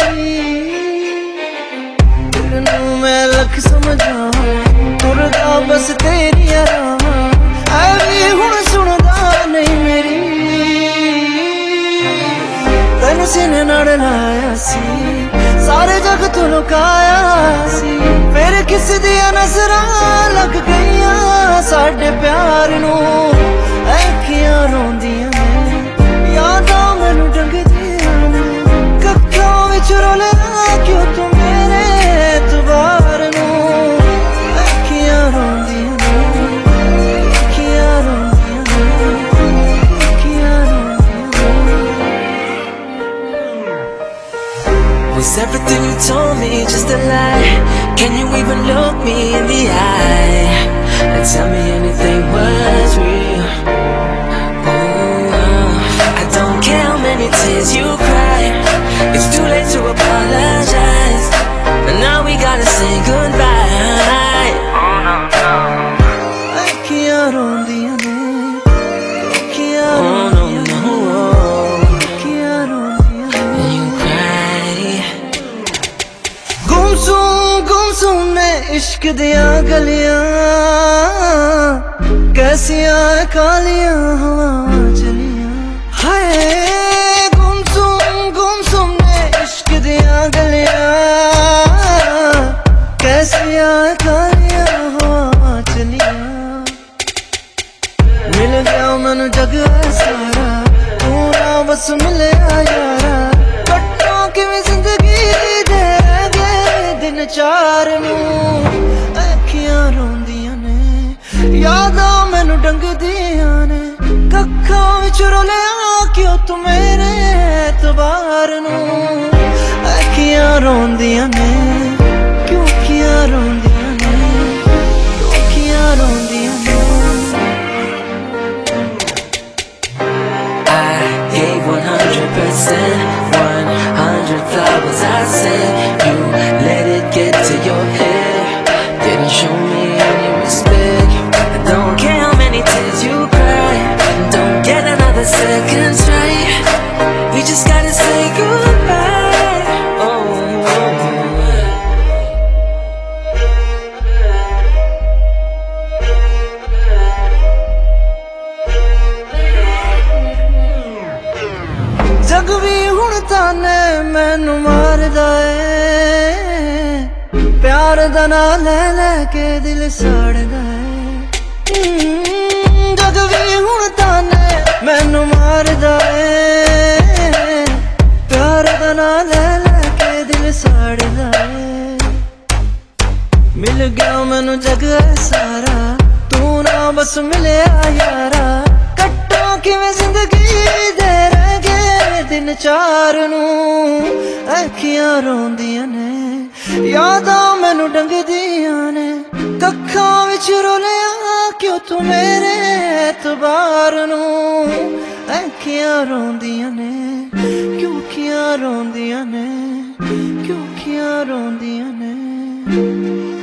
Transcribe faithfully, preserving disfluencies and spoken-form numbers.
तेनू मैं लख समझा तुरदा बस तेरिया राह ऐ भी हुण सुनदा नहीं मेरी तैनू सीने नाल लाया सी सारे जग तू लुकाया सी फिर किस दिया नजरां लग गईयां साडे प्यार नू अखियां रोंदियां ने यादां मैनू डंगदियां ने कक्खां विच रोलिया क्यों तू मेरे एतबार नू अखियां रोंदियां ने अखियां रोंदियां ने अखियां रोंदियां ने Was everything you told me just a lie? Can you even look me in the eye and tell me anything was real? Oh, I don't care how many tears you cry. It's too late to apologize, and now we gotta say goodbye. Oh no, no. Akhiyan rondiyan ne, akhiyan rondiyan ne, akhiyan rondiyan ne. And you cry. Gumsum gumsum ne ishq diya galiyan, कैसियां कालियां हवा चलियां हाय गुमसुम गुमसुम ने इश्क दिया गलियां कैसियां कालियां हवा चलियां मिल गया मैनू जग सारा तू ना बस मिलया यारा कट्टा किवें जिंदगी दे गए दिन चार नू अखियां रोंदियां ने यादां मैनू डंगदियां ने कक्खां विच रोलिया क्यों तू मेरे एतबार नू अखियां रोंदियां ने क्यों अखियां रोंदियां ने क्यों अखियां रोंदियां ने I gave one hundred percent one hundred flowers I said you let it get to your head didn't show me any respect. Don't care how many tears you cry, don't get another second try. We just gotta say goodbye. Oh, जग भी हुण ताने मैनू मारदा ऐ प्यार दा नाम ले लेके दिल साड़दा ऐ जग भी हुण ताने मैनू मारदा ऐ प्यार दा नाम ले लेके दिल साड़दा ऐ मिल गया मैनू जग सारा तू ना बस मिलया यारा कट्टा किवें जिंदगी दे रह गए दिन चार नू अखियां रोंदियां ने यादां मैनू डंगदियां ने कक्खां विच रोलिया क्यों तू मेरे एतबार नू अखियां रोंदियां ने क्यों अखियां रोंदियां ने क्यों अखियां रोंदियां ने